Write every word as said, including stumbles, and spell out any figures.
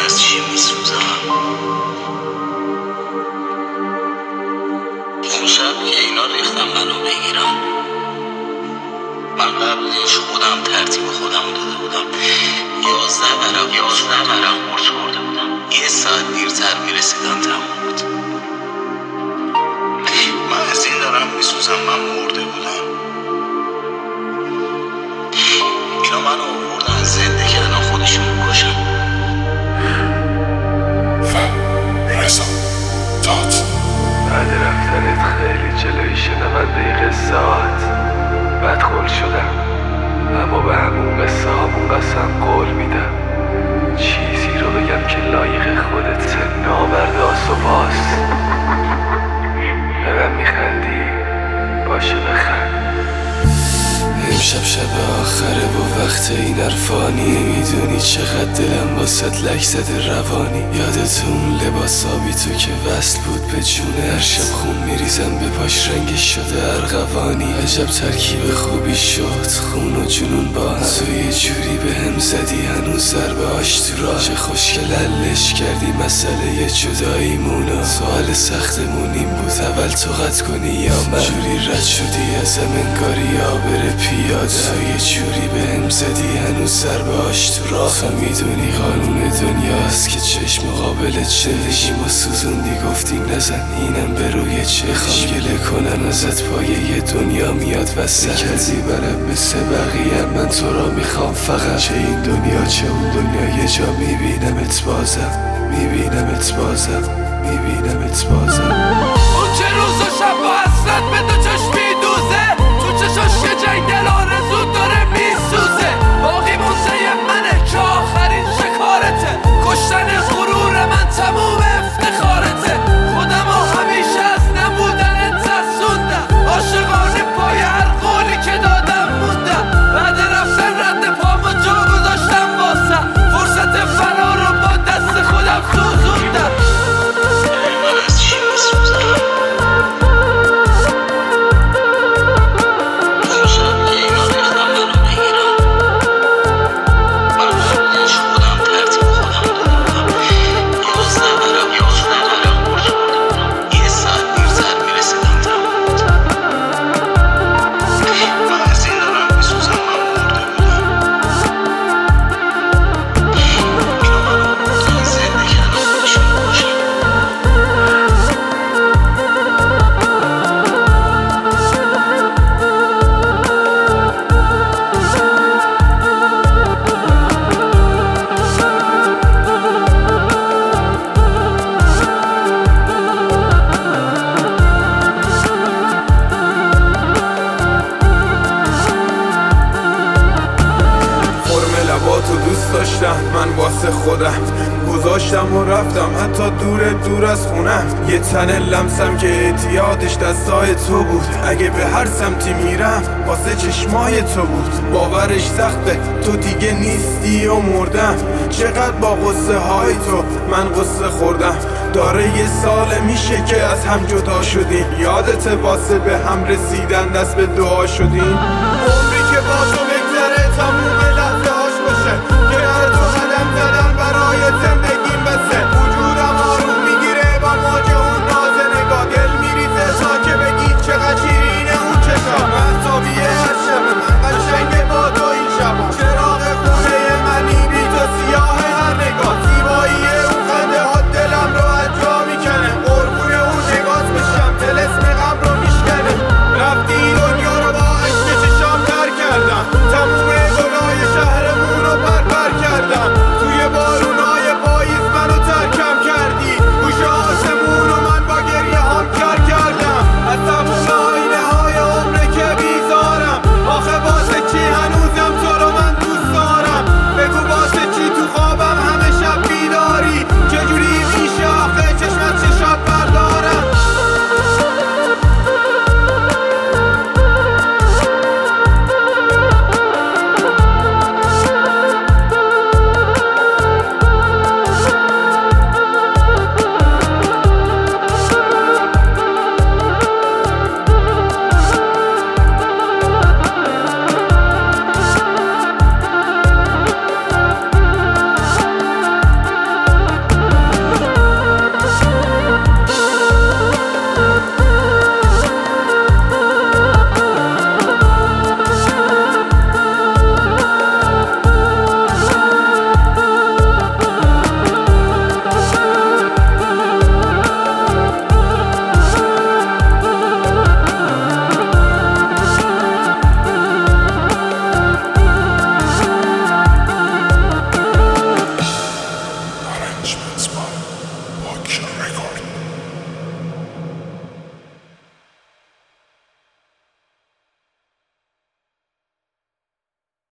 از چی میسوزم؟ اون شب که اینا ریختم منو بگیرم، من قبلش خودم ترتیب خودم داده بودم. یازده ورق یازده ورق قرص خورده بودم. یه ساعت دیرتر میرسیدن تموم بود. من از این دارم میسوزم، من مرده بودم. اینا منو آوردن زنده کردن خودشون بکشن. رضا داد بعد رفتنت خیلی جلوی شنونده قصات بدخول شدم، اما به همون قصه همون قسم قول میدم چیزی رو بگم که لایق خودت نامرد آسوباس. به من میخندی؟ باشه بخند. امشب شب آخره و وقت این عرفانی، نمیدونی چقدر دلم واسد لک زده روانی. یادت اون لباس آبی تو که وصل بود به جونه، هر شب خون میریزم به پاش رنگش شده ارغوانی. عجب ترکیب خوبی شد خون و جنون با هم، تو یه جوری به هم زدی هنوز ضربه هاش تو راه. چه خوشگل حلش کردی مسئله جداییمونو، سوال سختمون این بود اول تو قطع کنی یا من. جوری رد شدی ازم انگاری یا بره پیاده، تو یه جوری به هم زدی هنوز ضربه هاش تو راه. تو میدونی قانون دنیاست که چشم مقابل زندگی ما سوزوندی، گفتی نزن اینم به روی چشم گله کنن ازت، پایه یه دنیا میاد وسط. کسی برم مثل بقیه، من تو را میخوام فقط، چه این دنیا چه اون دنیا یه جا میبینمت بازم، میبینمت بازم، میبینمت بازم. اون چه روز و شب و حسرت به دو چشم میدوزه، تو چشاش یه جنگل آرزو داره میسوزه. باقی موزه منه که آخرین شکارته، کشتن غرور من تموم افتخارته. خودم ها همیشه از نبودن ترسوندم، عاشقانه پای هر قولی که دادم موندم. بعد رفتن رد پامو جا گذاشتم واسه، فرصت فرار رو با دست خودم سوزوندم. من از چی میسوزم؟ اون شب که اینا ریختم منو بگیرم، من قبلش خودم ترتیب خودم داده بودم. یازده ورق یازده ورق قرص خورده بودم. یه ساعت دیرتر میرسیدم تموم بود. من از این دارم میسوزم، من مرده بودم. اینا منو آوردن زنده کردن خودشون بکشن. فرم لباتو دوست داشتم من واسه خودم، گذاشتم و رفتم حتی دور دور از خونم. یه تن لمسم که اعتیادش دستای تو بود، اگه به هر سمتی میرم واسه چشمای تو بود. باورش سخته تو دیگه نیستی و مردم، چقدر با قصه های تو من قصه خوردم. داره یه سال میشه که از هم جدا شدیم، یادت واسه به هم رسیدن دست به دعا شدیم.